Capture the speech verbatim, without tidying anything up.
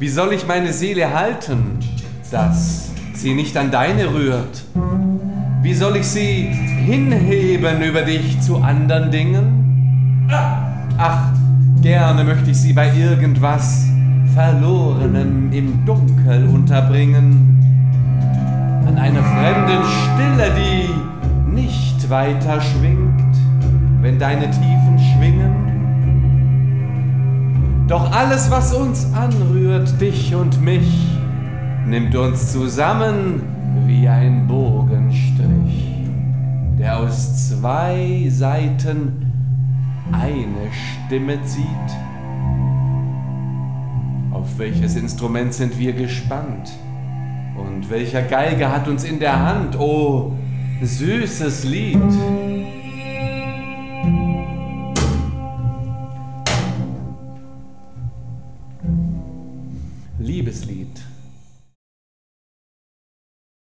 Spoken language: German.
Wie soll ich meine Seele halten, dass sie nicht an deine rührt? Wie soll ich sie hinheben über dich zu anderen Dingen? Ach, gerne möchte ich sie bei irgendwas Verlorenem im Dunkel unterbringen, an einer fremden Stille, die nicht weiter schwingt, wenn deine Tiefen schwingen. Doch alles, was uns anrührt, dich und mich, nimmt uns zusammen wie ein Bogenstrich, der aus zwei Seiten eine Stimme zieht. Auf welches Instrument sind wir gespannt? Und welcher Geige hat uns in der Hand? Oh, süßes Lied! Liebeslied.